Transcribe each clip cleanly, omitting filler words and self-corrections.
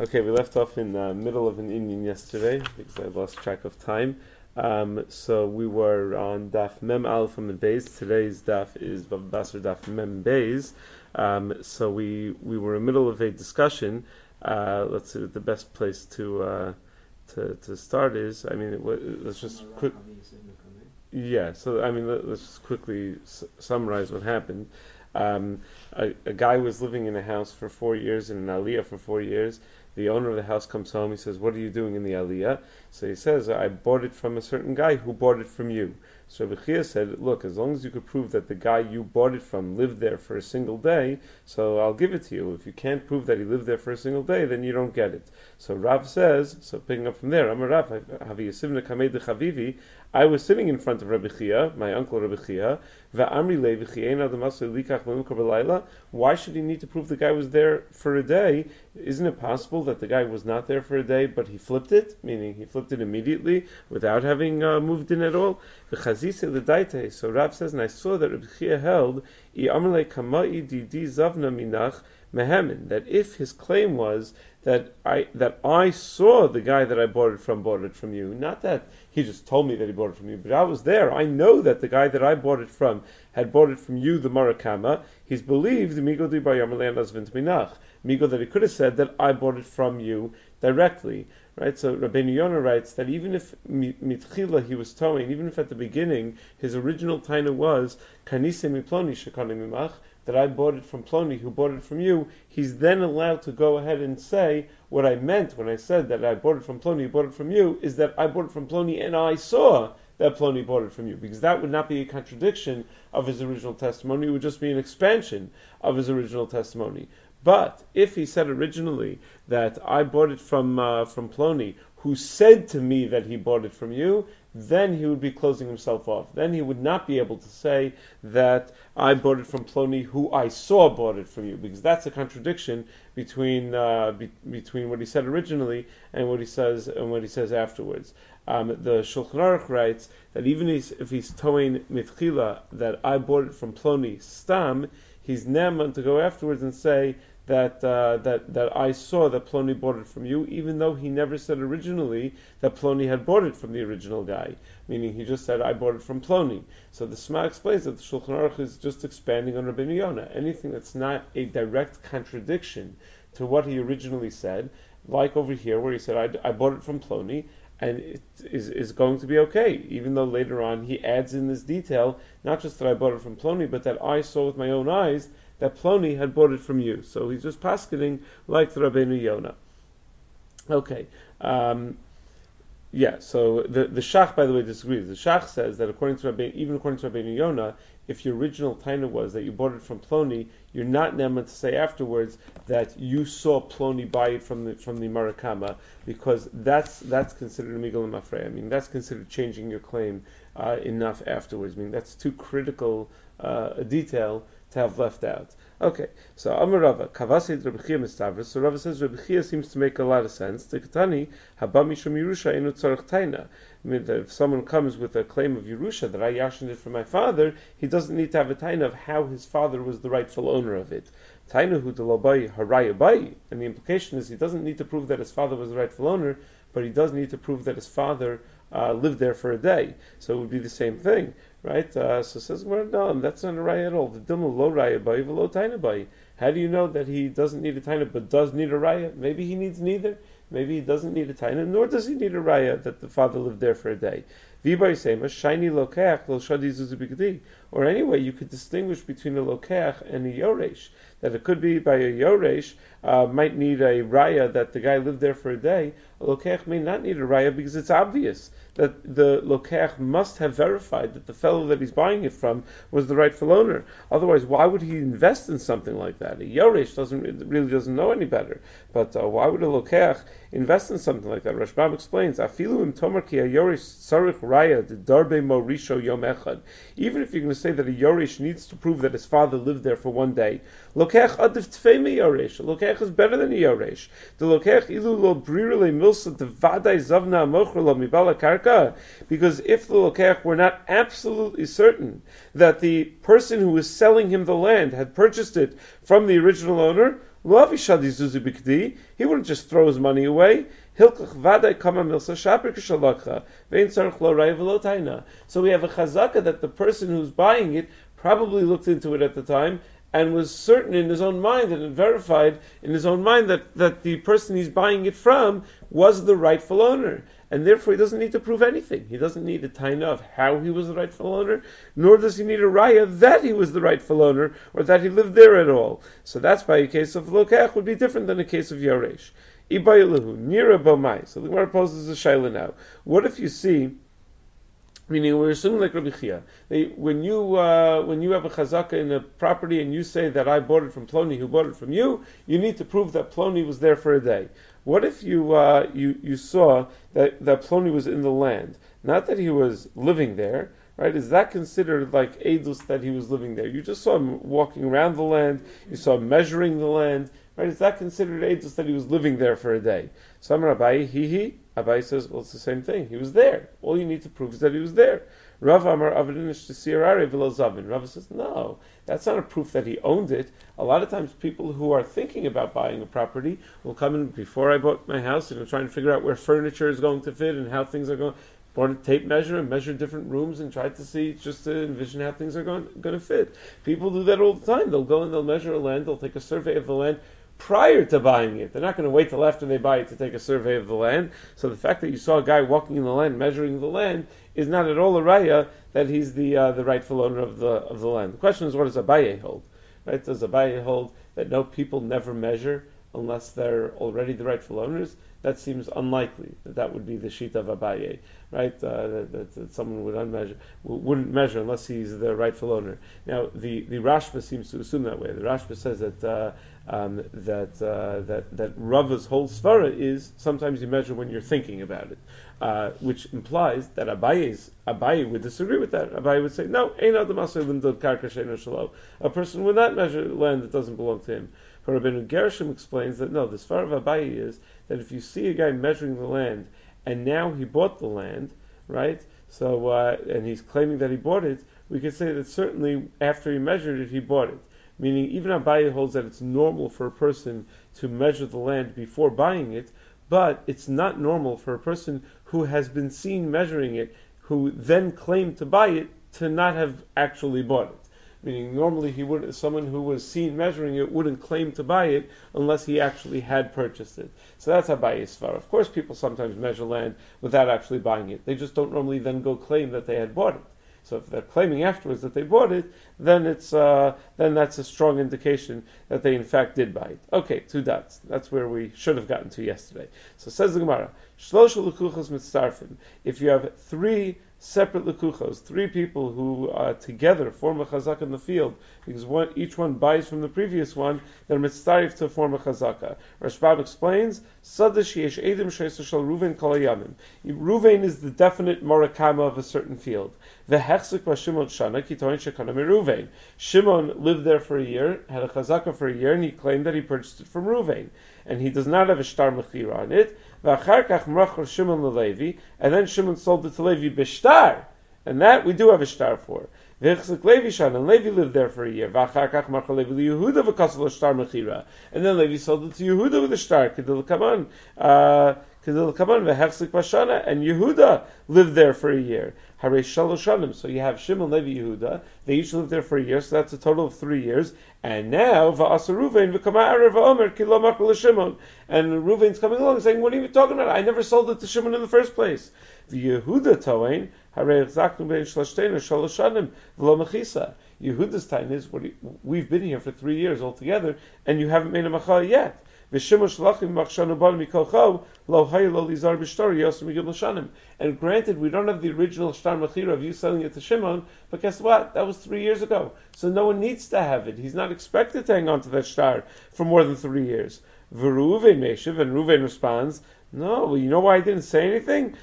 Okay, we left off in the middle of an Indian yesterday because I lost track of time. So we were on Daf Mem Aleph Mem Beis. Today's Daf is Basar Daf Mem Beis. So we were in the middle of a discussion. Let's see, the best place to start is, let's just quick. Yeah, so let's just quickly summarize what happened. A guy was living in a house for 4 years, in an aliyah for 4 years. The owner of the house comes home. He says, "What are you doing in the aliyah?" So he says, "I bought it from a certain guy who bought it from you." So Rabbi Chia said, "Look, as long as you could prove that the guy you bought it from lived there for a single day, so I'll give it to you. If you can't prove that he lived there for a single day, then you don't get it." So Rav says, so picking up from there, Amar Rav, Havi Yasivna Kamei de Chavivi, I was sitting in front of Rabbi Chia, my uncle Rabbi Chia, why should he need to prove the guy was there for a day? Isn't it possible that the guy was not there for a day, but he flipped it, meaning he flipped it immediately without having moved in at all? So Rav says, and I saw that Rabbi Chia held, that if his claim was that I saw the guy that I bought it from you, not that he just told me that he bought it from you, but I was there. I know that the guy that I bought it from had bought it from you, the Marakama. He's believed Migo that he could have said that I bought it from you directly. Right? So Rabbeinu Yonah writes that even if mitchila he was towing, even if at the beginning his original taina was kanise miploni shekani mimach, that I bought it from Ploni, who bought it from you, he's then allowed to go ahead and say, what I meant when I said that I bought it from Ploni, who bought it from you, is that I bought it from Ploni and I saw that Ploni bought it from you. Because that would not be a contradiction of his original testimony, it would just be an expansion of his original testimony. But if he said originally that I bought it from Ploni, who said to me that he bought it from you, then he would be closing himself off. Then he would not be able to say that I bought it from Ploni, who I saw bought it from you, because that's a contradiction between what he said originally and what he says afterwards. The Shulchan Aruch writes that even if he's towing mitchila that I bought it from Ploni stam, he's neman to go afterwards and say that I saw that Ploni bought it from you, even though he never said originally that Ploni had bought it from the original guy. Meaning he just said, I bought it from Ploni. So the Sma explains that the Shulchan Aruch is just expanding on Rabbeinu Yonah. Anything that's not a direct contradiction to what he originally said, like over here where he said, I bought it from Ploni, and it is going to be okay, even though later on he adds in this detail, not just that I bought it from Ploni, but that I saw with my own eyes that Ploni had bought it from you. So he's just paskening like the Rabbeinu Yonah. Okay. So the Shach, by the way, disagrees. The Shach says that according to Rabbeinu Yonah, if your original taina was that you bought it from Ploni, you're not neman to say afterwards that you saw Ploni buy it from the Marakama, because that's considered a migul mafrei. That's considered changing your claim enough afterwards. That's too critical a detail to have left out. Okay, so Amar Rava, Kavasid Rabbi Chia Mistavris. So Rava says Rabbi Chia seems to make a lot of sense. Tekatani Haba Mishum Yerusha Enu Tzarech Taina. If someone comes with a claim of Yerusha that I yashined it from my father, he doesn't need to have a taina of how his father was the rightful owner of it. Taina hu delabai haraya bai, and the implication is he doesn't need to prove that his father was the rightful owner, but he does need to prove that his father lived there for a day. So it would be the same thing. Right? So says, well, no, that's not a raya at all. The dilma lo raya bai v'lo taina bai. How do you know that he doesn't need a taina but does need a raya? Maybe he needs neither. Maybe he doesn't need a taina, nor does he need a raya that the father lived there for a day. V'bai sema shiny lokeach lo shadi zuzubigdi. Or anyway, you could distinguish between a lokeach and a yoresh. That it could be by a yoresh might need a raya that the guy lived there for a day. A lokeach may not need a raya because it's obvious that the lokeach must have verified that the fellow that he's buying it from was the rightful owner. Otherwise, why would he invest in something like that? A yoresh really doesn't know any better. But why would a lokeach invest in something like that? Rashbam explains, Afilu im tomer ki a yoresh tzarich raya de darbe morisho yom echad. Even if you're going to say that a yoresh needs to prove that his father lived there for one day, lokeach adif tfei me yoresh. A lokeach is better than a yoresh. The lokeach ilu lo brirele milsa de vadai zavna amochra lo mibala karka. Because if the lokeach were not absolutely certain that the person who was selling him the land had purchased it from the original owner, Lo avishadi zuzu bikdi. He wouldn't just throw his money away. Hilkach vaday kama milsa shaper kishalakha. Vein tzarich lo raya v'lo taina. So we have a chazaka that the person who's buying it probably looked into it at the time and was certain in his own mind and verified in his own mind that the person he's buying it from was the rightful owner. And therefore he doesn't need to prove anything. He doesn't need a taina of how he was the rightful owner, nor does he need a raya that he was the rightful owner or that he lived there at all. So that's why a case of lokech would be different than a case of yaresh. Ibayilahu, nira bomai. So the Gemara poses a shaila now. What if you see, meaning we're assuming like Rabbi Chia, when you have a chazaka in a property and you say that I bought it from Ploni who bought it from you, you need to prove that Ploni was there for a day. What if you saw that Ploni was in the land, not that he was living there, right? Is that considered like edus that he was living there? You just saw him walking around the land, you saw him measuring the land, right? Is that considered edus that he was living there for a day? So Amar Abaye, Abaye says, well, it's the same thing. He was there. All you need to prove is that he was there. Rav Amar Avadinish Tsirare Vilazavin. Rav says, no, that's not a proof that he owned it. A lot of times people who are thinking about buying a property will come in before I bought my house, trying to figure out where furniture is going to fit and how things are going. Bought a tape measure and measured different rooms and tried to see, just to envision how things are going to fit. People do that all the time. They'll go and they'll measure a land, they'll take a survey of the land prior to buying it. They're not going to wait till after they buy it to take a survey of the land. So the fact that you saw a guy walking in the land, measuring the land, is not at all a raya that he's the rightful owner of the land. The question is, what does Abaye hold? Right? Does Abaye hold that no, people never measure unless they're already the rightful owners? That seems unlikely that would be the sheet of Abaye, right? That someone wouldn't measure unless he's the rightful owner. Now, the Rashba seems to assume that way. The Rashba says that Rava's whole svara is sometimes you measure when you're thinking about it, which implies that Abaye would disagree with that. Abaye would say, no, a person would not measure land that doesn't belong to him. But Rabbeinu Gershom explains that no, the svara of Abaye is that if you see a guy measuring the land and now he bought the land, right? So and he's claiming that he bought it, we could say that certainly after he measured it, he bought it. Meaning, even Abaye holds that it's normal for a person to measure the land before buying it, but it's not normal for a person who has been seen measuring it, who then claimed to buy it, to not have actually bought it. Meaning, normally someone who was seen measuring it wouldn't claim to buy it unless he actually had purchased it. So that's Abaye's svara. Of course, people sometimes measure land without actually buying it. They just don't normally then go claim that they had bought it. So if they're claiming afterwards that they bought it, then that's a strong indication that they in fact did buy it. Okay, 2 dots. That's where we should have gotten to yesterday. So says the Gemara, Shlosha lukuchos mitzarfim. If you have 3 separate lekuchos, 3 people who together form a chazaka in the field, because each one buys from the previous one, they're mitzarif to form a chazaka. Rashbam explains, Sadash yesh edim sheisa shel Ruven kol hayamim. Ruven is the definite morakama of a certain field. The hechzik va Shimon shana kitoin shekana Ruven. Shimon lived there for a year, had a chazaka for a year, and he claimed that he purchased it from Ruven. And he does not have a shtar mechira on it. V'acharkach mrachor Shimon leLevi, and then Shimon sold it to Levi b'shtar, and that we do have a shtar for. V'chzik Levi shan, and Levi lived there for a year. V'acharkach mrachor Levi liYehuda v'kasel shtar mechira, and then Levi sold it to Yehuda with a shtar. Kedil kaman v'hechzik v'shana, and Yehuda lived there for a year. Harei shalosh shanim. So you have Shimon, Levi, Yehuda. They each lived there for a year, so that's a total of 3 years. And now va'asa Ruvain v'kama'arer va'omer ki lo makar l'Shimon. And Ruvain's coming along saying, "What are you talking about? I never sold it to Shimon in the first place." The Yehuda toain harei chzaknu bein shlashteinu shalosh shanim v'lo mechisa. Yehuda's time is we've been here for 3 years altogether, and you haven't made a machal yet. And granted, we don't have the original shtar mechira of you selling it to Shimon, but guess what? That was 3 years ago. So no one needs to have it. He's not expected to hang on to that shtar for more than 3 years. And Ruven responds, no, well, you know why I didn't say anything?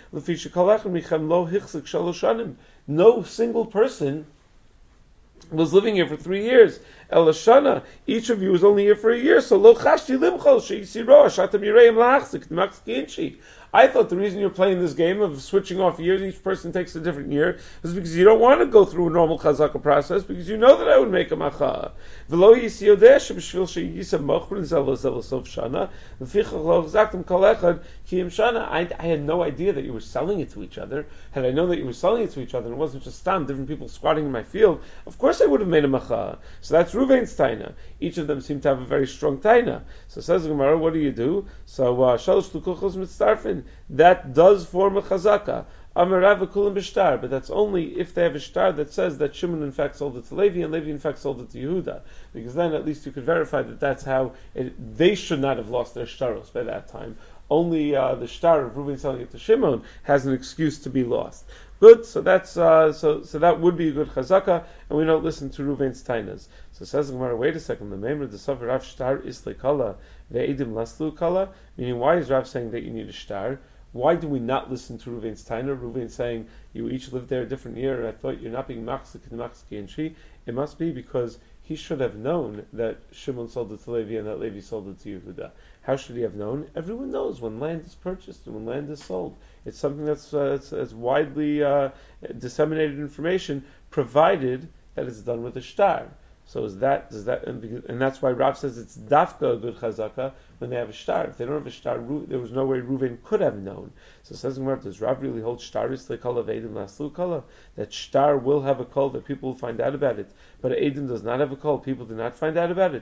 No single person was living here for 3 years, Elashana, each of you is only here for a year, so lo chashti limchol sheisiro shatam yireim lahachzik t'makski. I thought the reason you're playing this game of switching off years, each person takes a different year, is because you don't want to go through a normal chazaka process, because you know that I would make a macha. V'lo yisiyodeh sheb'shvil sheyisa mochrin zelo sof shana, v'fichach lo zaktim kol echad kiyim shana. I had no idea that you were selling it to each other. Had I known that you were selling it to each other, and it wasn't just different people squatting in my field, of course I would have made a macha. So that's Ruvain's taina. Each of them seem to have a very strong taina. So says the Gemara, what do you do? So shalosh lukuchos mitzarfin. That does form a chazaka. Amarav kulam b'shtar, but that's only if they have a shtar that says that Shimon in fact sold it to Levi and Levi in fact sold it to Yehuda, because then at least you could verify that that's how they should not have lost their shtaros by that time. Only the shtar of Reuven selling it to Shimon has an excuse to be lost. Good, so that's so that would be a good chazaka, and we don't listen to Reuven's tainas. So says the Gemara, wait a second, the member the savar Rav shtar is lekala ve'edim laslu kala, meaning why is Rav saying that you need a shtar? Why do we not listen to Reuven's taina? Reuven saying you each lived there a different year, and I thought you're not being machzik and she. It must be because he should have known that Shimon sold it to Levi and that Levi sold it to Yehuda. How should he have known? Everyone knows when land is purchased and when land is sold. It's something that's it's widely disseminated information, provided that it's done with a shtar. So does that, and that's why Rav says it's dafka a good chazaka when they have a shtar. If they don't have a shtar, there was no way Reuven could have known. So it says in Gemara, does Rav really hold shtar is lekala v'edim laslu kala? That shtar will have a call that people will find out about it, but edim does not have a call. People do not find out about it.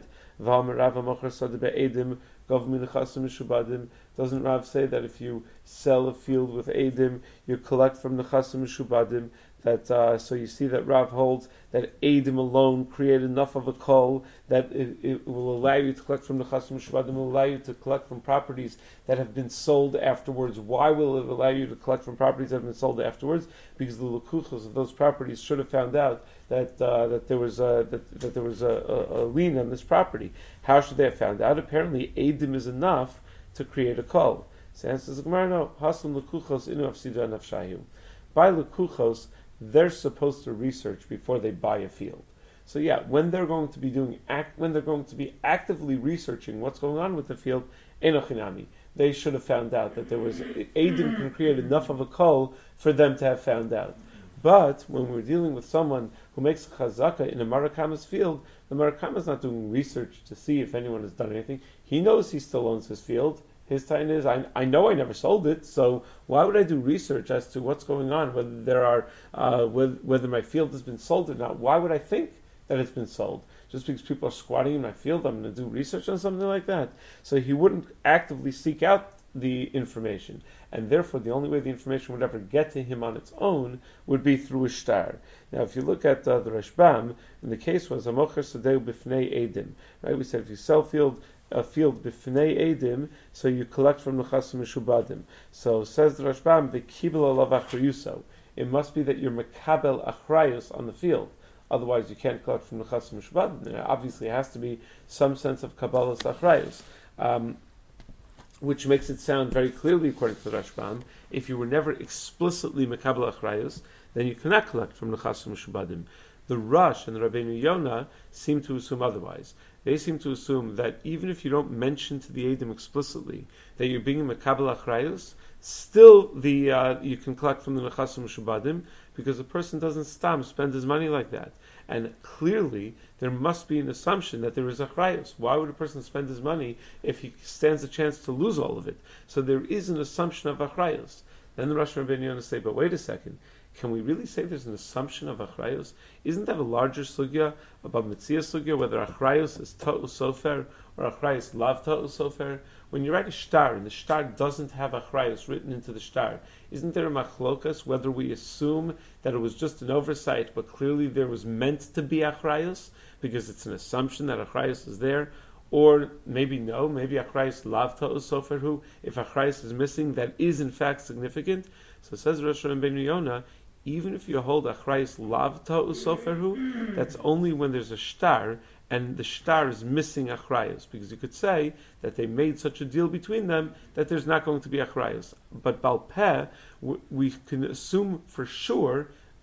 Doesn't Rav say that if you sell a field with edim, you collect from the chasim mishubadim? That so you see that Rav holds that edim alone create enough of a kol that it will allow you to collect from the chasim mishubadim, will allow you to collect from properties that have been sold afterwards. Why will it allow you to collect from properties that have been sold afterwards? Because the lukuchos of those properties should have found out that there was a lien on this property. How should they have found out? Apparently, edim is enough to create a kol. So answers the Gemara, no. Haslam lukuchos inu afsida nafshayu. By lukuchos, they're supposed to research before they buy a field. So yeah, when they're going to be actively researching what's going on with the field, enochinami, they should have found out that there was edim can create enough of a kol for them to have found out. But when we're dealing with someone who makes a chazaka in a marakama's field, the marakama's not doing research to see if anyone has done anything. He knows he still owns his field. His time is, I know I never sold it, so why would I do research as to what's going on, whether there are whether my field has been sold or not? Why would I think that it's been sold? Just because people are squatting in my field, I'm going to do research on something like that. So he wouldn't actively seek out the information, and therefore the only way the information would ever get to him on its own would be through a shtar. Now, if you look at the Rashbam, and the case was Amocher Sadeu Bifnei Edim, right? We said if you sell a field b'fnei edim, so you collect from the chasim mishubadim. So says the Rashbam, v'kibel alav achrayuso. It must be that you're mekabel achrayus on the field. Otherwise, you can't collect from the chasim mishubadim. There obviously has to be some sense of kabbalas achrayus, which makes it sound very clearly, according to the Rashbam, if you were never explicitly mekabel achrayus, then you cannot collect from the chasim mishubadim. The Rush and the Rabbeinu Yonah seem to assume otherwise. They seem to assume that even if you don't mention to the Eidim explicitly that you're being a Mekabel Achrayus, still you can collect from the Nechasim Mishubadim, because the person doesn't spend his money like that. And clearly, there must be an assumption that there is Achrayus. Why would a person spend his money if he stands a chance to lose all of it? So there is an assumption of Achrayus. Then the Rosh Rabbeinu Yonah say, but wait a second, can we really say there's an assumption of achrayos? Isn't that a larger sugya about mitzvah sugya, whether achrayos is ta'u sofer or achrayos lav ta'u sofer? When you write a shtar and the shtar doesn't have achrayos written into the shtar, isn't there a machlokas whether we assume that it was just an oversight, but clearly there was meant to be achrayos because it's an assumption that achrayos is there? Or maybe no, maybe achrayos lav ta'u sofer hu, if achrayos is missing, that is in fact significant. So it says Rosh Rabbeinu Yonah, even if you hold achrayus lav ta'u soferhu, that's only when there's a shtar, and the shtar is missing achrayus, because you could say that they made such a deal between them that there's not going to be achrayus. But balpeh, we can assume for sure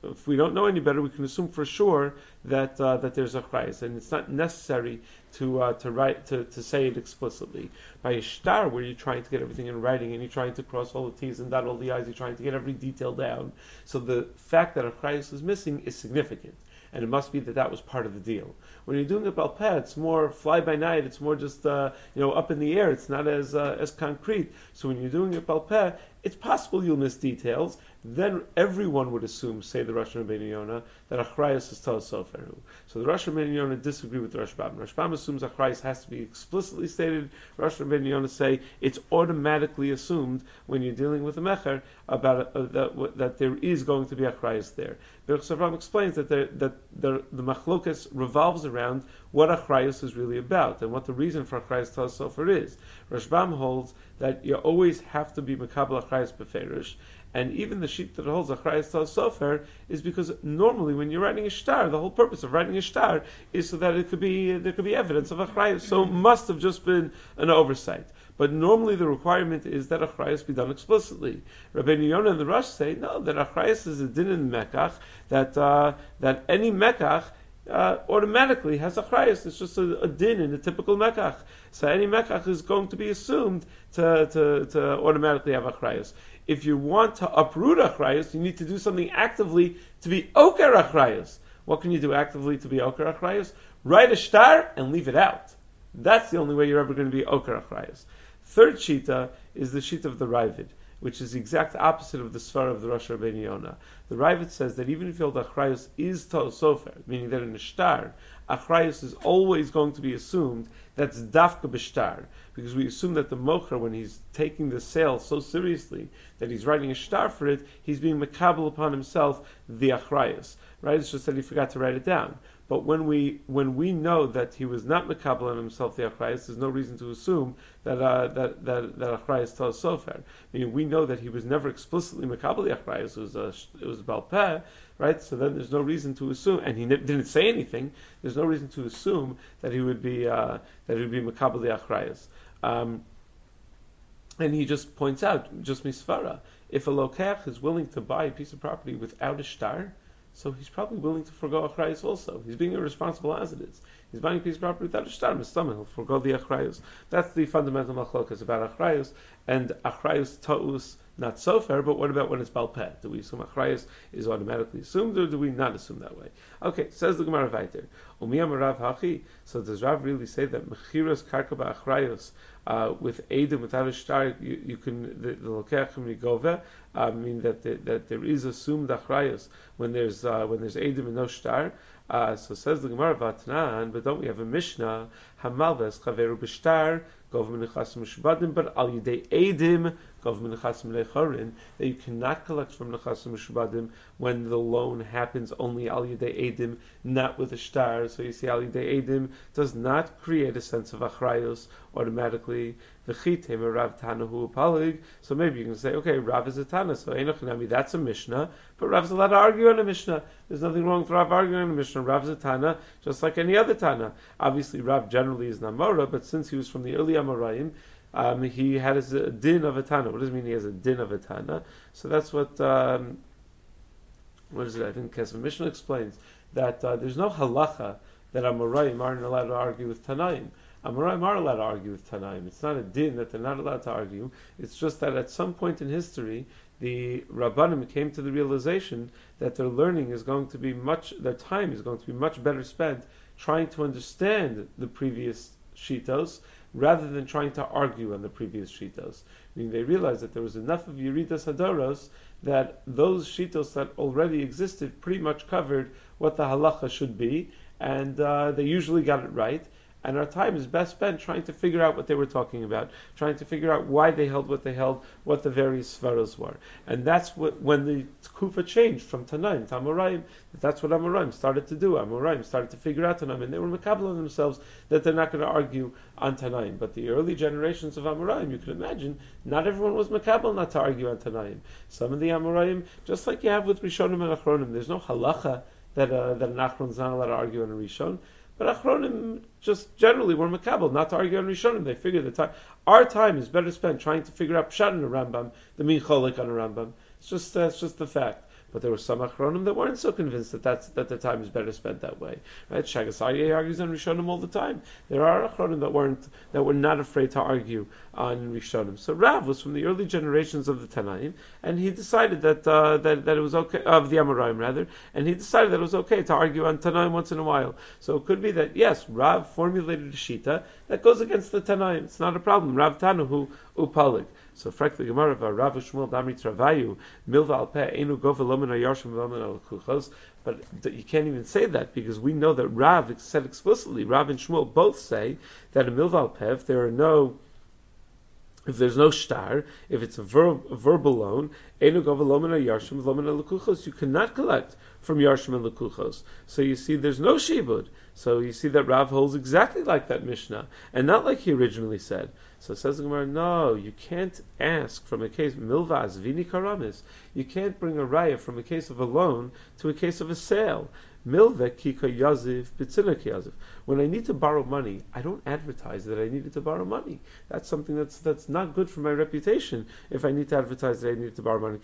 if we don't know any better, we can assume for sure that that there's a chrayas, and it's not necessary to say it explicitly. By a shtar, where you're trying to get everything in writing and you're trying to cross all the T's and dot all the I's, you're trying to get every detail down. So the fact that a chrayas is missing is significant, and it must be that was part of the deal. When you're doing a balpeh, it's more fly by night. It's more just up in the air. It's not as concrete. So when you're doing a balpeh, it's possible you'll miss details. Then everyone would assume, say the Rosh Rabbeinu Yonah, that achrayus is Tal Soferu. So the Rosh Rabbeinu Yonah disagree with the Rashbam. Rashbam assumes achrayus has to be explicitly stated. Rosh Rabbeinu Yonah say it's automatically assumed when you're dealing with a mecher about that there is going to be achrayus there. But Rashbam explains that the machlokas revolves around what achrayus is really about and what the reason for achrayus Tal Sofer is. Rashbam holds that you always have to be mekabel achrayus beferish. And even the sheet that holds achrayus tal sofer is because normally when you're writing a shtar, the whole purpose of writing a shtar is so that there could be evidence of achrayus. So it must have just been an oversight. But normally the requirement is that achrayus be done explicitly. Rabbeinu Yonah and the Rosh say no, that achrayus is a din in mekach, that any mekach automatically has achrayus. It's just a din in a typical mekach. So any mekach is going to be assumed to automatically have achrayus. If you want to uproot achrayus, you need to do something actively to be oker achrayus. What can you do actively to be oker achrayus? Write a shtar and leave it out. That's the only way you're ever going to be oker achrayus. Third shita is the shita of the Ravid, which is the exact opposite of the svara of the Rosh Rabbeinu Yonah. The Ravid says that even if you hold achrayus is Tal Sofer, meaning that in a shtar, achrayus is always going to be assumed that's dafka b'shtar, because we assume that the mocher, when he's taking the sale so seriously that he's writing a shtar for it, he's being makabel upon himself the achrayus. Right? It's just that he forgot to write it down. But when we know that he was not makabel on himself the achrayus, there's no reason to assume that achrayus Tal Sofer. Meaning we know that he was never explicitly makabel the achrayus. It was balpeh, right? So then there's no reason to assume, and he didn't say anything. There's no reason to assume that he would be makabel the achrayus. And he just points out, just misvara, if a lokach is willing to buy a piece of property without a shtar, so he's probably willing to forgo achrayus also. He's being irresponsible as it is. He's buying a piece of property without a shtar, mistameh, he'll forgo the achrayus. That's the fundamental machlokas about achrayus, and achrayus ta'us not so fair, but what about when it's balpeh? Do we assume achrayus is automatically assumed, or do we not assume that way? Okay, says the Gemara weiter. Umiyam Rav Hachi. So does Rav really say that mechiras karka ba'achrayus with edim without a shtar you can the lokech migove? Mean that there is assumed achrayus when there's edim and no shtar. So says the Gemara Vatnan, but don't we have a Mishnah? Hamalves chaveru b'shtar gov menichas mishbadim, but al yidei edim gov menichas melechorin, that you cannot collect from nechas mishbadim when the loan happens only al yidei edim, not with a shtar. So you see, al yidei edim does not create a sense of achrayos automatically. V'chitem Rav Tanahu palig. So maybe you can say, okay, Rav is a Tana, so Einochinami, that's a Mishnah, but Rav's allowed to argue on a Mishnah. There's nothing wrong with Rav arguing on a Mishnah. Rav's a Tana, just like any other Tana. Obviously, Rav generally is Namora, but since he was from the early Amoraim, he had his din of a Tana. What does it mean he has a din of a Tana? So that's what is it? I think Kesef Mishnah explains that there's no halacha that Amoraim aren't allowed to argue with Tanaim. Amoraim are allowed to argue with Tanaim. It's not a din that they're not allowed to argue. It's just that at some point in history, the Rabbanim came to the realization that their learning is going to be their time is going to be much better spent trying to understand the previous shitos rather than trying to argue on the previous shitos. I mean, they realized that there was enough of Yeridas Hadoros that those shitos that already existed pretty much covered what the halacha should be, and they usually got it right. And our time is best spent trying to figure out what they were talking about, trying to figure out why they held, what the various svaros were. And that's when the Kufa changed from Tanaim to Amoraim. That's what Amoraim started to do. Amoraim started to figure out Tanaim, and they were makabel on themselves that they're not going to argue on Tanaim. But the early generations of Amoraim, you can imagine, not everyone was makabel not to argue on Tanaim. Some of the Amoraim, just like you have with Rishonim and Achronim, there's no halacha that an Achron is not allowed to argue on a Rishon. But Achronim just generally were makabel not to argue on Rishonim. They figure our time is better spent trying to figure out Pshat in a Rambam than being cholik on a Rambam. It's just the fact. But there were some Achronim that weren't so convinced that the time is better spent that way. Right? Shagas Aryeh argues on Rishonim all the time. There are Achronim that were not afraid to argue on Rishonim. So Rav was from the early generations of the Tanaim, and he decided that it was okay, of the Amoraim rather, and he decided that it was okay to argue on Tanaim once in a while. So it could be that yes, Rav formulated a shita that goes against the Tanaim. It's not a problem. Rav Tanahu upalig. So frak the Gemara Rav Shmuel Damri Travayu Milva al Peh Enu Gova Lomin Ayarshim Lomin al Kuchos. But you can't even say that because we know that Rav said explicitly. Rav and Shmuel both say that a Milva al Peh, if there's no shtar, if it's a verbal loan, you cannot collect from Yarshim and Lekuchos. So you see, there's no shibud. So you see that Rav holds exactly like that Mishnah, and not like he originally said. So it says the Gemara, no, you can't ask from a case, Milvaz, Vini Karamis, you can't bring a raya from a case of a loan to a case of a sale. Milve kika yaziv bitzina yaziv. When I need to borrow money, I don't advertise that I needed to borrow money. That's something that's not good for my reputation. If I need to advertise that I needed to borrow money,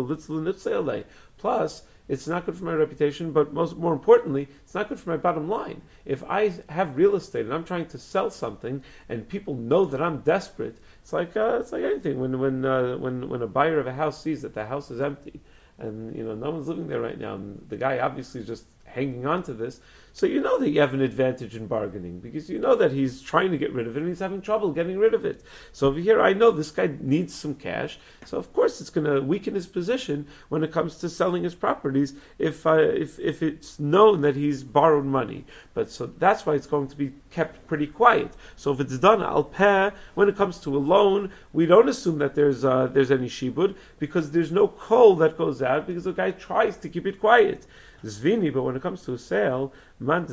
plus it's not good for my reputation. But more importantly, it's not good for my bottom line. If I have real estate and I'm trying to sell something, and people know that I'm desperate, it's like anything. When a buyer of a house sees that the house is empty, and no one's living there right now, and the guy obviously is just hanging on to this, so you know that you have an advantage in bargaining because you know that he's trying to get rid of it and he's having trouble getting rid of it. So over here, I know this guy needs some cash, so of course it's going to weaken his position when it comes to selling his properties if it's known that he's borrowed money. But so that's why it's going to be kept pretty quiet. So if it's done al peh, when it comes to a loan, we don't assume that there's any shibud because there's no coal that goes out because the guy tries to keep it quiet. Zvini, but when it comes to a sale, a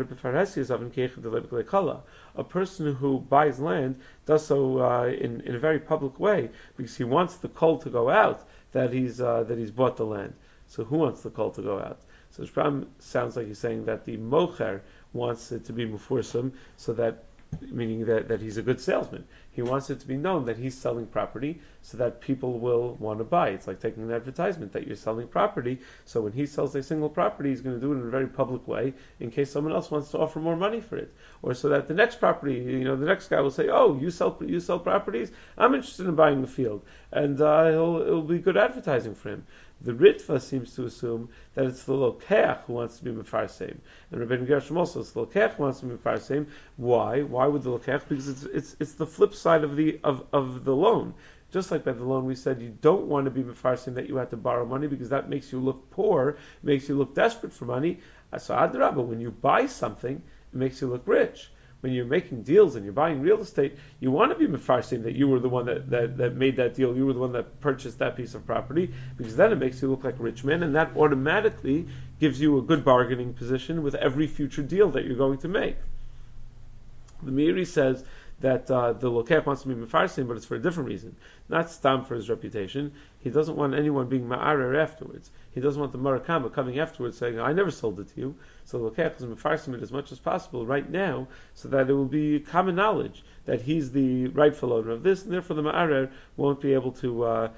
person who buys land does so in a very public way because he wants the coal to go out that he's bought the land. So who wants the coal to go out? So Shpram sounds like he's saying that the mocher wants it to be mufursum, so that meaning that he's a good salesman. He wants it to be known that he's selling property so that people will want to buy. It's like taking an advertisement that you're selling property. So when he sells a single property, he's going to do it in a very public way in case someone else wants to offer more money for it. Or so that the next property, the next guy will say, oh, you sell properties? I'm interested in buying the field. And it'll be good advertising for him. The Ritva seems to assume that it's the Lokeach who wants to be Mefarseim. And Rabbeinu Gershom also, it's the Lokeach who wants to be Mefarseim. Why? Why would the Lokeach? Because it's the flip side of the loan. Just like by the loan we said you don't want to be Mefarseim that you have to borrow money because that makes you look poor, makes you look desperate for money. So Adrabah, when you buy something, it makes you look rich. When you're making deals and you're buying real estate, you want to be mefarsim that you were the one that made that deal, you were the one that purchased that piece of property, because then it makes you look like a rich man, and that automatically gives you a good bargaining position with every future deal that you're going to make. The Meiri says that the Lokech wants to be mefarsim, but it's for a different reason. Not stam for his reputation. He doesn't want anyone being ma'arer afterwards. He doesn't want the Murakama coming afterwards saying, I never sold it to you. So the Lokech is mefarsim it as much as possible right now, so that it will be common knowledge that he's the rightful owner of this, and therefore the ma'arer won't be able to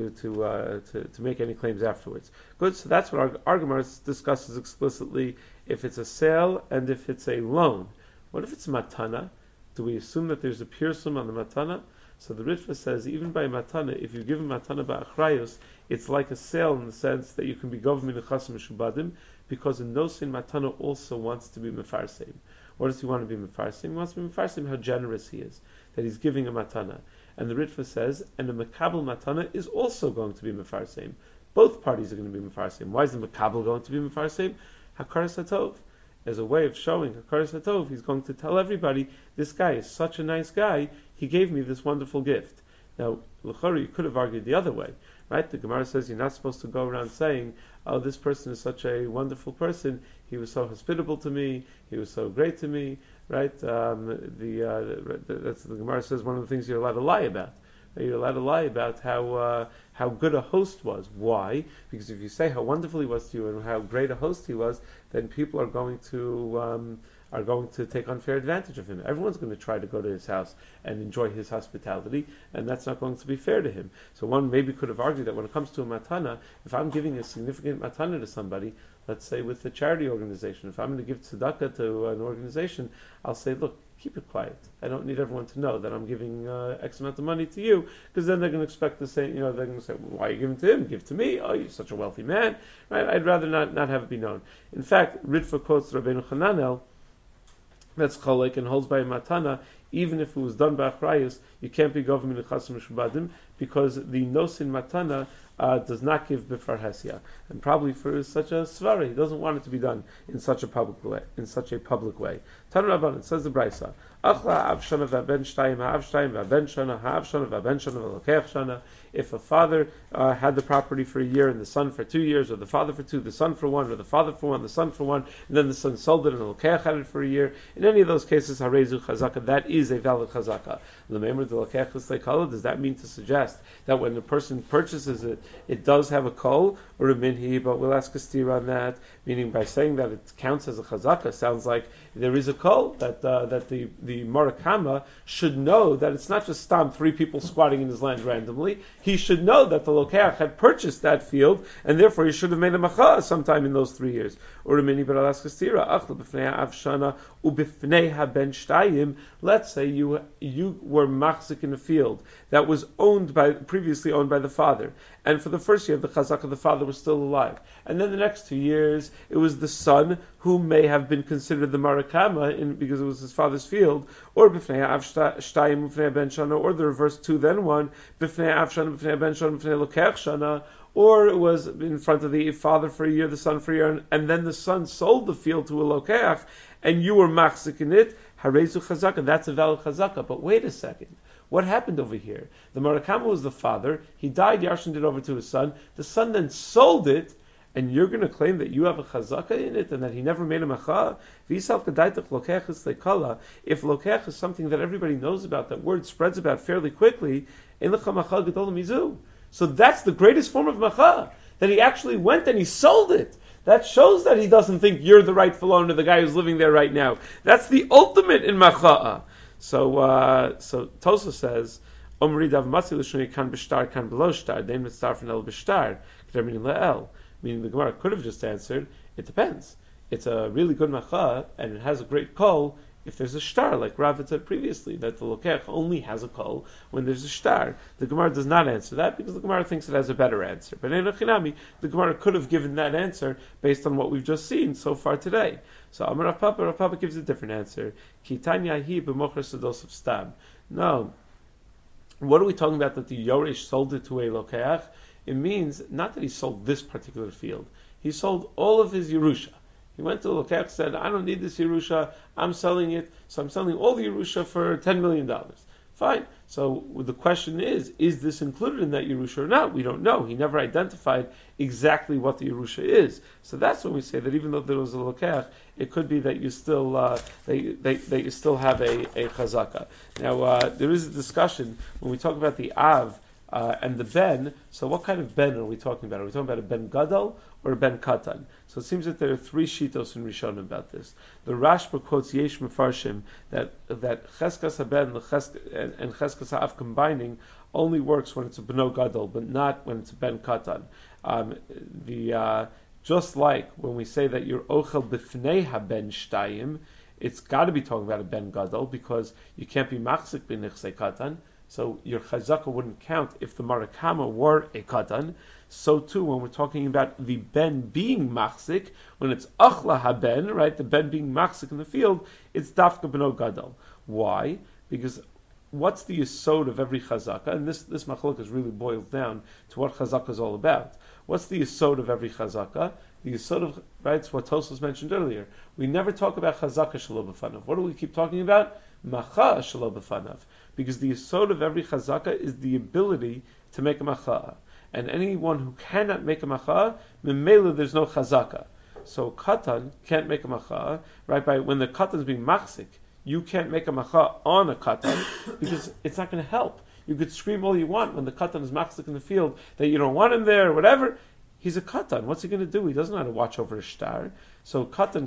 make any claims afterwards. Good, so that's what our Gemara discusses explicitly, if it's a sale and if it's a loan. What if it's matana? Do we assume that there's a pirsum on the matana? So the Ritva says, even by matana, if you give a matana ba'achrayos, it's like a sale in the sense that you can be gov min chasim shubadim, because a nosin matana also wants to be mefarsim. What does he want to be mefarsim? He wants to be mefarsim how generous he is, that he's giving a matana. And the Ritva says, and a makabel matana is also going to be mefarsim. Both parties are going to be mefarsim. Why is the makabel going to be mefarsim? Hakaras hatov. As a way of showing Hakaras Hatov, he's going to tell everybody, this guy is such a nice guy, he gave me this wonderful gift. Now, L'chari, you could have argued the other way, right? The Gemara says you're not supposed to go around saying, oh, this person is such a wonderful person, he was so hospitable to me, he was so great to me, right? That's the Gemara says one of the things you're allowed to lie about. You're allowed to lie about how good a host was. Why? Because if you say how wonderful he was to you and how great a host he was, then people are going to are going to take unfair advantage of him. Everyone's going to try to go to his house and enjoy his hospitality, and that's not going to be fair to him. So one maybe could have argued that when it comes to a matana, if I'm giving a significant matana to somebody, let's say with the charity organization, if I'm going to give tzedakah to an organization, I'll say, look, keep it quiet. I don't need everyone to know that I'm giving X amount of money to you, because then they're going to expect the same. They're going to say, well, "Why are you giving to him? Give to me. Oh, you're such a wealthy man, right?" I'd rather not have it be known. In fact, Ritva quotes Rabbeinu Hananel, that's cholek and holds by a matana. Even if it was done by achrayus, you can't be government in chasim mishubadim because the nosin matana does not give bifarhesia, and probably for such a svara, he doesn't want it to be done in such a public way. Tanu Rabbanan, says the Brisa, Achla avshana v'aben shtayim ha'av shtayim v'aben shana ha'av shana v'aben shana v'lokeach shana. If a father had the property for a year and the son for 2 years, or the father for 2, the son for 1, or the father for 1, the son for 1, and then the son sold it and the lokeach had it for a year, in any of those cases, harezu chazaka, that is a valid chazaka. L'meimer de lokeach l'sleikala, does that mean to suggest that when the person purchases it, it does have a kol or a minhi? But we'll ask a steer on that. Meaning, by saying that it counts as a chazaka, sounds like there is a kol that the Murakama should know that it's not just stam 3 people squatting in his land randomly. He should know that the lokeach had purchased that field, and therefore he should have made a macha sometime in those 3 years. Or a minhi, but I'll ask a steer. Let's say you were machzik in a field that was previously owned by the father, and for the first year the chazaka, the father was still alive, and then the next 2 years it was the son who may have been considered the marakama because it was his father's field, or b'fnei av shtayim b'fnei ben shana, or the reverse 2 then 1 b'fnei av shana b'fnei ben shana b'fnei lokeach shana, or it was in front of the father for a year, the son for a year, and then the son sold the field to a lokeach, and you were machzik in it, harezu chazaka, that's a valid chazaka. But wait a second, what happened over here? The Murakama was the father, he died, Yarshin did over to his son, the son then sold it, and you're going to claim that you have a chazaka in it and that he never made a macha? If lokeach is something that everybody knows about, that word spreads about fairly quickly, so that's the greatest form of macha, that he actually went and he sold it. That shows that he doesn't think you're the rightful owner, the guy who's living there right now. That's the ultimate in macha'a. So Tosa says, Omri dav matzi l'shuni kan b'shtar kan below shtar, dein mitzarfen el b'shtar, k'termin le'el. Meaning the Gemara could have just answered, it depends. It's a really good macha'a, and it has a great kol, if there's a shtar, like Rav had said previously, that the lokeach only has a kol when there's a shtar. The Gemara does not answer that because the Gemara thinks it has a better answer. But in Chinami, the Gemara could have given that answer based on what we've just seen so far today. So Amar Rav Papa gives a different answer. Kitanya hi b'mocher sedos of stam. No. What are we talking about that the Yoresh sold it to a lokeach? It means not that he sold this particular field. He sold all of his Yerusha. He went to the lokeach, said, I don't need this Yerusha, I'm selling it, so I'm selling all the Yerusha for $10 million. Fine. So the question is this included in that Yerusha or not? We don't know. He never identified exactly what the Yerusha is. So that's when we say that even though there was a lokeach, it could be that you still that you still have a chazaka. Now there is a discussion when we talk about the Av and the Ben. So what kind of Ben are we talking about? Are we talking about a Ben Gadol or a Ben Katan? So it seems that there are 3 shitos in Rishonim about this. The Rashba quotes Yesh Mefarshim that Cheskas HaBen and Cheskas HaAv combining only works when it's a Beno Gadol, but not when it's a Ben Katan. Just like when we say that you're Ochel B'fnei HaBen Shtayim, it's got to be talking about a Ben Gadol because you can't be Machzik B'nichsei Katan. So your chazaka wouldn't count if the marakama were a katan. So too, when we're talking about the ben being machzik, when it's achla haben, right, the ben being machzik in the field, it's dafka beno gadol. Why? Because what's the yesod of every chazaka? And this machlok is really boiled down to what chazaka is all about. What's the yesod of every chazaka? The yesod of, right, it's what Tosos mentioned earlier. We never talk about chazaka shelo b'fanav. What do we keep talking about? Macha shelo b'fanav. Because the yesod of every chazaka is the ability to make a macha. And anyone who cannot make a macha, memela there's no chazaka. So katan can't make a macha, right? When the katan is being machzik, you can't make a macha on a katan because it's not going to help. You could scream all you want when the katan is machzik in the field that you don't want him there or whatever. He's a katan. What's he going to do? He doesn't know how to watch over a shtar. So katan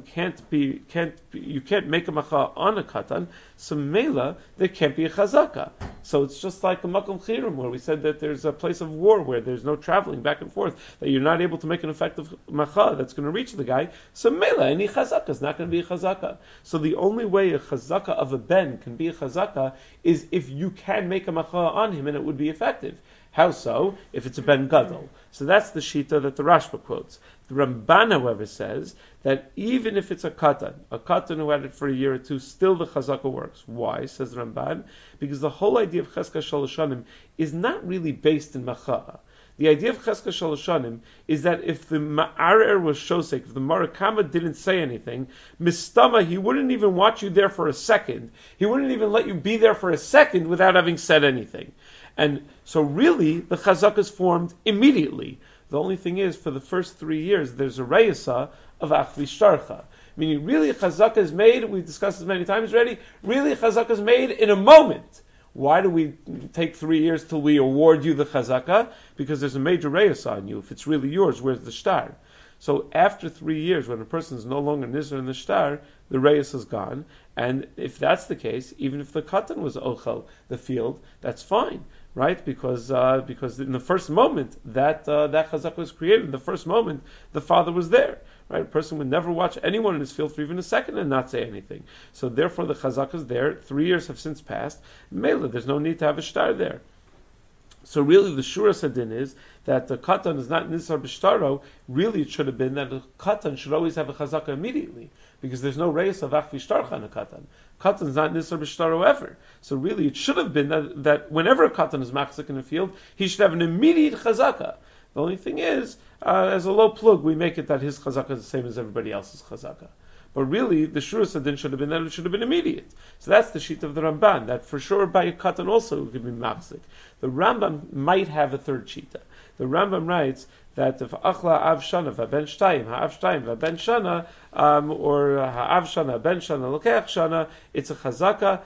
you can't make a macha on a katan. So mela, there can't be a chazaka. So it's just like a makom chirim, where we said that there's a place of war where there's no traveling back and forth, that you're not able to make an effective macha that's going to reach the guy. So mela, any chazaka is not going to be a chazaka. So the only way a chazaka of a ben can be a chazaka is if you can make a macha on him and it would be effective. How so? If it's a ben gadol. So that's the shita that the Rashba quotes. The Ramban, however, says that even if it's a katan who had it for a year or two, still the chazaka works. Why? Says the Ramban, because the whole idea of cheskas shaloshanim is not really based in macha. The idea of cheskas shaloshanim is that if the ma'arer was shosek, if the marakama didn't say anything, mistama, he wouldn't even watch you there for a second. He wouldn't even let you be there for a second without having said anything. And so really, the chazaka is formed immediately. The only thing is, for the first 3 years, there's a reyasa of achli shtarcha. Meaning, really, a chazaka is made, we've discussed this many times already, really, a chazaka is made in a moment. Why do we take 3 years till we award you the chazaka? Because there's a major reyasa on you. If it's really yours, where's the shtar? So after 3 years, when a person is no longer nizar in the shtar, the reyes is gone. And if that's the case, even if the katan was ochel, the field, that's fine, right? Because in the first moment that chazaka was created, in the first moment the father was there, right? A person would never watch anyone in his field for even a second and not say anything. So therefore the chazaka is there. 3 years have since passed. Mela, there's no need to have a shtar there. So really, the shura sadin is that the katan is not nisar b'shtaro. Really, it should have been that the katan should always have a chazaka immediately, because there's no reis of achvi shtarcha in a katan. Katan is not nisar b'shtaro ever. So really, it should have been that whenever a katan is machzik in the field, he should have an immediate chazaka. The only thing is, as a low plug, we make it that his chazaka is the same as everybody else's chazaka. But really, the shura sadin should have been that it should have been immediate. So that's the sheet of the Ramban, that for sure by a katan also it could be machzik. The Rambam might have a third shita. The Rambam writes that if achla av shana v'ben shtayim, ha'av shtayim v'ben shana, or ha'av shana ben shana lokeach shana, it's a chazaka,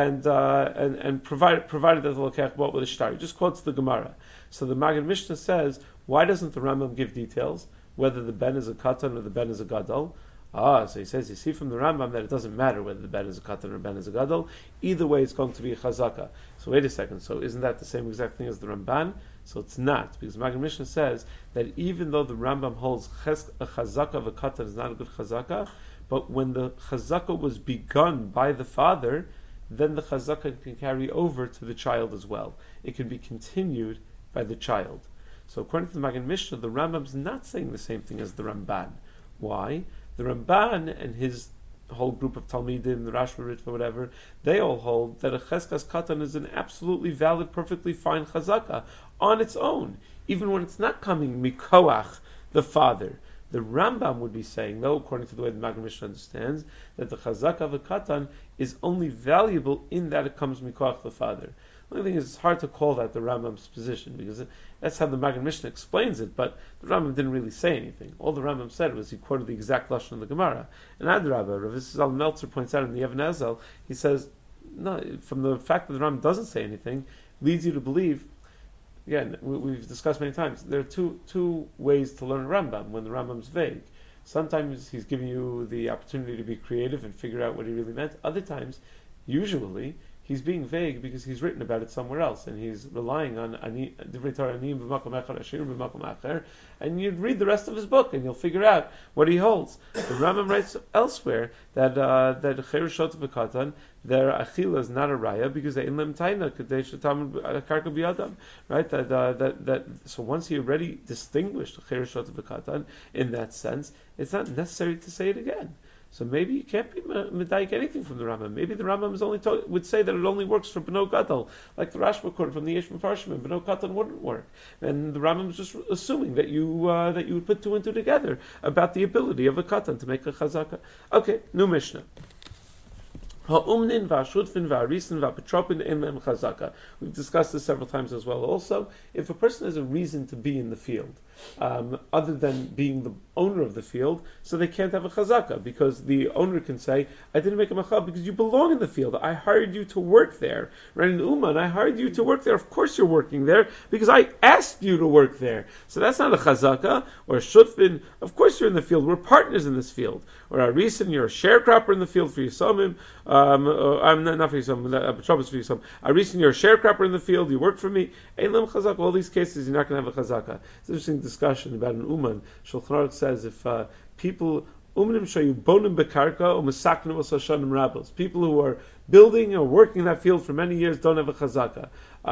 and provided that the lokeach bought with a shtar. He just quotes the Gemara. So the Maggid Mishnah says, why doesn't the Rambam give details whether the ben is a katan or the ben is a gadol? So he says, you see from the Rambam that it doesn't matter whether the ben is a katan or ben is a gadol. Either way, it's going to be a chazaka. So wait a second. So isn't that the same exact thing as the Ramban? So it's not, because Maggid Mishnah says that even though the Rambam holds a chazaka of a katan is not a good chazaka, but when the chazaka was begun by the father, then the chazaka can carry over to the child as well. It can be continued by the child. So according to the Maggid Mishnah, the Rambam's not saying the same thing as the Ramban. Why? The Ramban and his whole group of Talmidim, the Rashba Ritva, whatever, they all hold that a cheskas katan is an absolutely valid, perfectly fine chazaka on its own, even when it's not coming mikoach, the father. The Rambam would be saying, though, according to the way the Maggid Mishnah understands, that the chazaka of a katan is only valuable in that it comes mikoach, the father. The only thing is, it's hard to call that the Rambam's position, because that's how the Maggid Mishnah explains it, but the Rambam didn't really say anything. All the Rambam said was he quoted the exact lashon of the Gemara. And Adrabah, Rav Yisrael Meltzer points out in the Even Ezel, he says, no, from the fact that the Rambam doesn't say anything, leads you to believe, again, we've discussed many times, there are two ways to learn Rambam when the Rambam's vague. Sometimes he's giving you the opportunity to be creative and figure out what he really meant. Other times, usually, he's being vague because he's written about it somewhere else, and he's relying on Divrei Torah Aniyim b'makom echad, Ashirim b'makom acher, and you'd read the rest of his book and you'll figure out what he holds. The Rambam writes elsewhere that Cherushot v'katan, their achila is not a raya because they inlem taina kadei shetam karka biyadam, right? That so once he already distinguished Cherushot v'katan in that sense, it's not necessary to say it again. So maybe you can't be medayik anything from the Rambam. Maybe the Rambam is would say that it only works for Beno Gadol, like the Rashba quoted from the Yesh Mefarshim. Beno Katan wouldn't work, and the Rambam is just assuming that you would put two and two together about the ability of a Katan to make a Chazaka. Okay, new Mishnah. Ha'umnin va'ashutfin va'arisin va'petropin emem chazaka. We've discussed this several times as well. Also, if a person has a reason to be in the field, other than being the owner of the field, so they can't have a chazaka, because the owner can say, I didn't make a machal because you belong in the field. I hired you to work there. Right in Uman, I hired you to work there. Of course you're working there, because I asked you to work there. So that's not a chazaka, or a shutfin. Of course you're in the field. We're partners in this field. Or a reason, you're a sharecropper in the field for Yisomim. I'm not for Yisomim, Shabbos for Yisomim. A reason, you're a sharecropper in the field. You work for me. Ein lam chazaka. All these cases, you're not going to have a chazaka. It's an interesting discussion about an uman. Shulchan Aruch says if people umanim shayu bonim bekarka or mesaknim osashanim rabos, people who are building or working in that field for many years don't have a chazaka.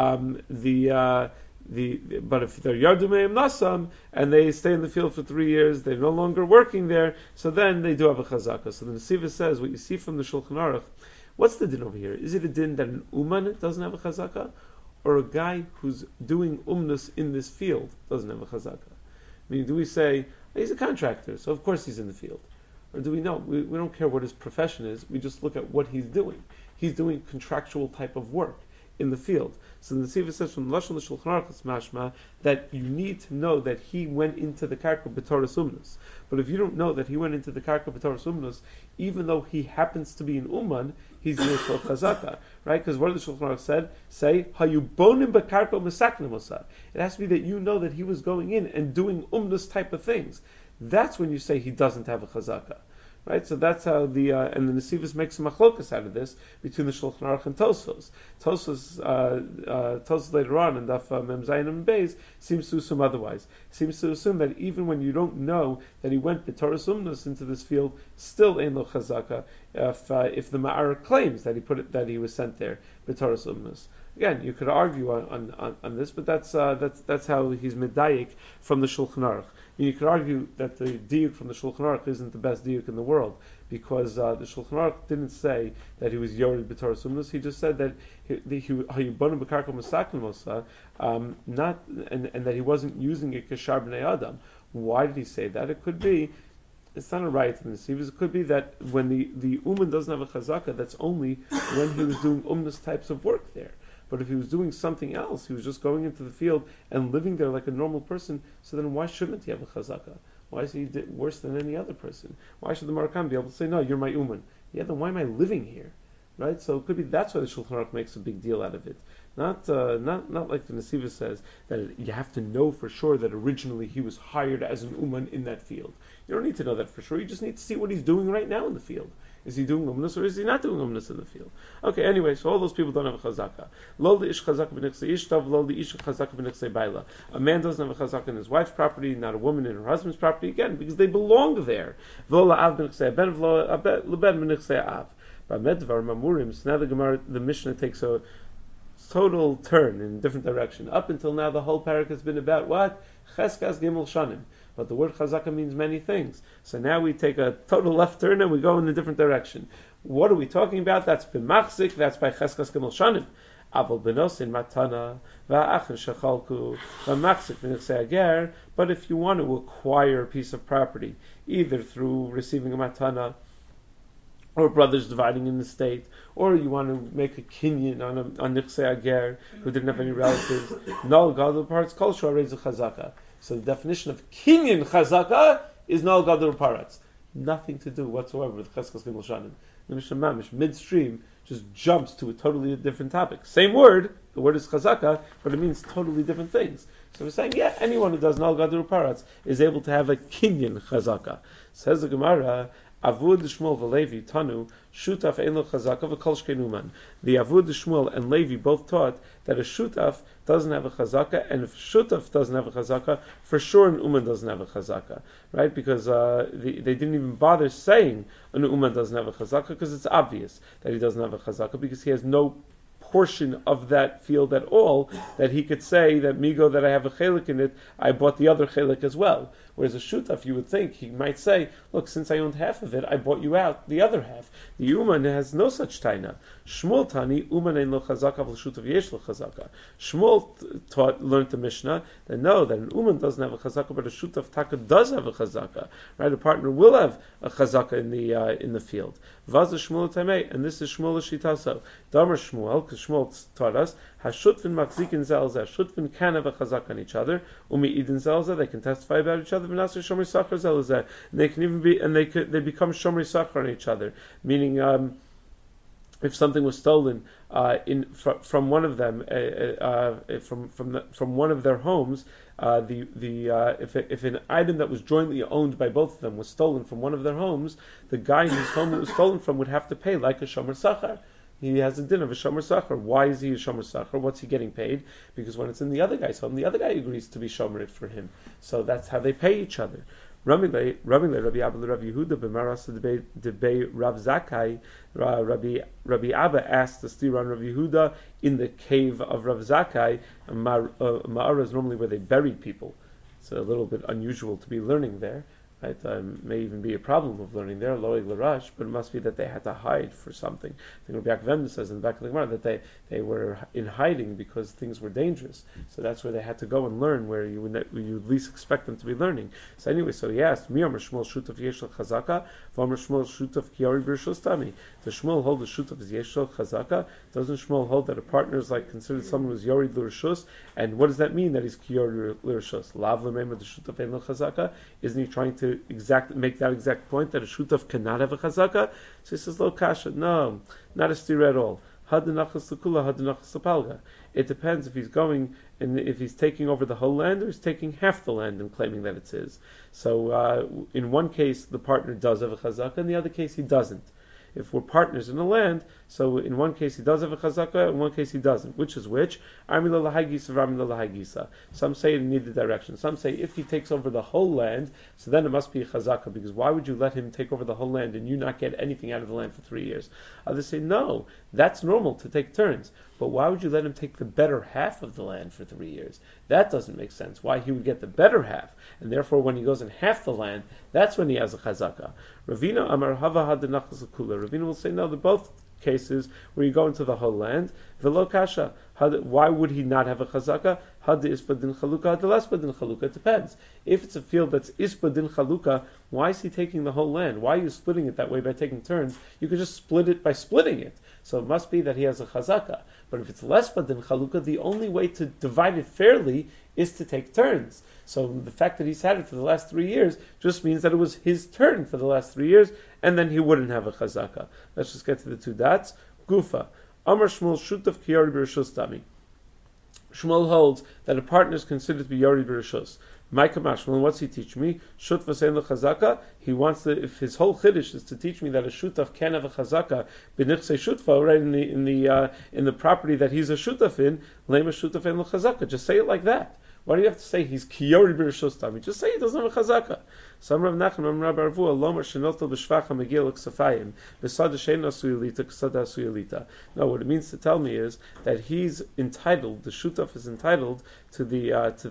But if they're yardumeim nasam and they stay in the field for 3 years, they're no longer working there, so then they do have a chazaka. So the Nesiva says, what you see from the Shulchan Aruch, what's the din over here? Is it a din that an uman doesn't have a chazaka, or a guy who's doing umnus in this field doesn't have a chazaka? I mean, do we say, he's a contractor, so of course he's in the field? Or do we know? We don't care what his profession is, we just look at what he's doing. He's doing contractual type of work in the field. So the Nesiva says from Lashon Shulchan Aruch, it's mashma, that you need to know that he went into the karka b'toras umnus. But if you don't know that he went into the karka b'toras umnus, even though he happens to be an uman, he's yirchol chazaka, right? Because what did the Shulchan Aruch said? Say, hayu bonim b'karka mesaknim osa. It has to be that you know that he was going in and doing umnus type of things. That's when you say he doesn't have a chazaka. Right, so that's how and the Nesivos makes a machlokas out of this between the Shulchan Aruch and Tosfos. Tosfos later on in Daf Mem Zayin and Beis seems to assume otherwise. Seems to assume that even when you don't know that he went b'toras umnus into this field, still ein lo chazaka if the Ma'ar claims that he was sent there b'toras umnus. Again, you could argue on this, but that's how he's medayik from the Shulchan Aruch. I mean, you could argue that the diuk from the Shulchan Aruch isn't the best diuk in the world, because the Shulchan Aruch didn't say that he was yored b'toras umnus. He just said that and that he wasn't using it kashar b'nei adam. Why did he say that? It could be. It's not a right in the Nesivos. It could be that when the uman doesn't have a chazaka, that's only when he was doing umnus types of work there. But if he was doing something else, he was just going into the field and living there like a normal person, so then why shouldn't he have a chazaka? Why is he worse than any other person? Why should the Marakam be able to say, no, you're my uman? Yeah, then why am I living here? Right? So it could be that's why the Shulchan Aruch makes a big deal out of it. Not like the Nesiva says, that you have to know for sure that originally he was hired as an uman in that field. You don't need to know that for sure, you just need to see what he's doing right now in the field. Is he doing umnus or is he not doing umnus in the field? Okay, anyway, so all those people don't have a chazaka. Lo li ish chazaka b'nichsei ishtav, lo li ish chazaka b'nichsei baila. A man doesn't have a chazaka in his wife's property, not a woman in her husband's property, again, because they belong there. V'lo la'av b'nichsei ben, v'lo l'ben b'nichsei av. B'medvar mamurim, so now the Mishnah takes a total turn in a different direction. Up until now, the whole parak has been about what? Cheskas gimel shanim. But the word chazaka means many things. So now we take a total left turn and we go in a different direction. What are we talking about? That's b'machzik, that's by cheskas gimel shanim. Aval benosin matana, va'achin shechalku, v'machzik v'nichsei ager. But if you want to acquire a piece of property, either through receiving a matana, or brothers dividing in the state, or you want to make a kinyan on nichsei ager who didn't have any relatives, null gadol parts kol shorei chazaka. So the definition of kinyan chazaka is null gadol parts. Nothing to do whatsoever with cheskas gimel shanim. The Mishnah Mamish midstream just jumps to a totally different topic. Same word, the word is chazaka, but it means totally different things. So we're saying, yeah, anyone who does null gadol parts is able to have a kinyan chazaka. Says the Gemara. Avud Shmuel v'Levi tanu shutaf ein lo chazaka v'kol shkein uman. The Avud Shmuel and Levi both taught that a shutaf doesn't have a chazaka, and if shutaf doesn't have a chazaka, for sure an uman doesn't have a chazaka, right? Because they didn't even bother saying an uman doesn't have a chazaka because it's obvious that he doesn't have a chazaka because he has no portion of that field at all, that he could say that migo that I have a chelik in it, I bought the other chelik as well. Whereas a shutaf, you would think he might say, look, since I owned half of it, I bought you out the other half. The uman has no such taina. Shmuel tani uman ein lo chazaka v'l shutav yesh lo chazaka. Shmuel learned the Mishnah that no, that an uman doesn't have a chazaka, but a shutaf taka does have a chazaka. Right, a partner will have a chazaka in the field. Vaz Shmuel tamei, and this is Shmuel shitaso. Damer Shmuel, because Shmuel taught us, hashutfin machzikin zelzeh. Shutfin can have a chazaka on each other. Umi idin zelzeh, they can testify about each other. V'nasir shomer sachar zelzeh, and they can even be, and they become shomer sachar on each other. Meaning, if something was stolen from one of them, from one of their homes, if an item that was jointly owned by both of them was stolen from one of their homes, the guy whose home it was stolen from would have to pay like a shomer sachar. He has a din of a shomer sachar. Why is he a shomer sachar? What's he getting paid? Because when it's in the other guy's home, the other guy agrees to be shomer it for him. So that's how they pay each other. Rabbi Yehuda b'maras debei Rav Zakai. Rabbi Abba asked the stira on Rabbi Yehuda in the cave of Rav Zakai. Ma'ara is normally where they buried people. It's a little bit unusual to be learning there. Right? May even be a problem of learning there, loig l'rash, but it must be that they had to hide for something. I think Rabbi Yaakov says in the back of the Gemara that they were in hiding because things were dangerous. So that's where they had to go and learn, where you least expect them to be learning. So anyway, so he asked, Mi Amar Shmuel shutaf yeshel chazaka, v'Amar Shmuel shutaf kiyari b'rishus tami. Does Shmuel hold the shutaf as yeshel chazaka? Doesn't Shmuel hold that a partner is like considered someone who's yori l'rishus? And what does that mean that he's kiyari l'rishus? Lav l'meimer the shutaf ein chazaka? Isn't he trying to make that exact point that a shutaf cannot have a chazaka? So he says, lo kasha, no, not a stira at all. It depends if he's going and if he's taking over the whole land or he's taking half the land and claiming that it's his. So in one case the partner does have a chazaka, in the other case he doesn't. If we're partners in the land, so in one case he does have a chazaka, in one case he doesn't. Which is which? Some say in neither direction. Some say if he takes over the whole land, so then it must be a chazaka, because why would you let him take over the whole land and you not get anything out of the land for 3 years? Others say no, that's normal to take turns. But why would you let him take the better half of the land for 3 years? That doesn't make sense. Why he would get the better half, and therefore when he goes in half the land, that's when he has a chazaka. Ravina Amar Hava had the nachas kula. Ravina will say no, they're both cases where you go into the whole land. Velo kasha. Why would he not have a chazaka? Had the ispadin chaluka, had the lespadin chaluka. It depends. If it's a field that's ispadin chaluka, why is he taking the whole land? Why are you splitting it that way by taking turns? You could just split it by splitting it. So it must be that he has a chazaka. But if it's lespadin chaluka, the only way to divide it fairly is to take turns. So the fact that he's had it for the last 3 years just means that it was his turn for the last 3 years, and then he wouldn't have a chazaka. Let's just get to the two dots. Gufa. Amar Shmuel shutaf kiyari b'rishus dami. Shmuel holds that a partner is considered to be yari b'rishus. Ma'ika Shmuel, what's he teach me? Shut v'sein l'chazaka. He wants to, if his whole chiddush is to teach me that a shutaf can have a chazaka, b'nichsei shutfa, right in the property that he's a shutaf in, lema shutaf ein l'chazaka. Just say it like that. Why do you have to say he's kiyori b'rishus tami? Just say he doesn't have a chazaka. Some Rav Nachman, Rav Arvua, Lomar shenotel b'shvacha megil l'ksafayim v'sada shein asuyelita ksada asuyelita. No, what it means to tell me is that he's entitled. The shutaf is entitled to the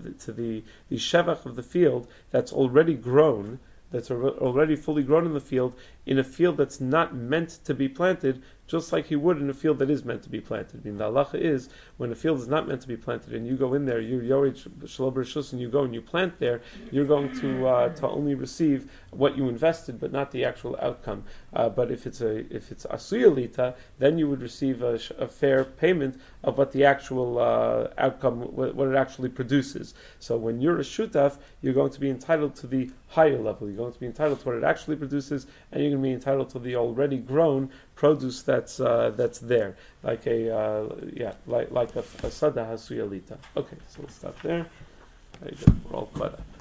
shevach of the field that's already grown, that's already fully grown in the field that's not meant to be planted, just like he would in a field that is meant to be planted. I mean, the halacha is, when a field is not meant to be planted, and you go in there, you yored shelo b'rishus, and you go and you plant there, you're going to only receive what you invested, but not the actual outcome. But if it's asuyalita, then you would receive a fair payment of what the actual outcome, what it actually produces. So when you're a shutaf, you're going to be entitled to the higher level. You're going to be entitled to what it actually produces, and you're going to be entitled to the already grown produce that's there, like a sada hasuyalita. Okay, so we'll stop there. Very good. We're all caught up.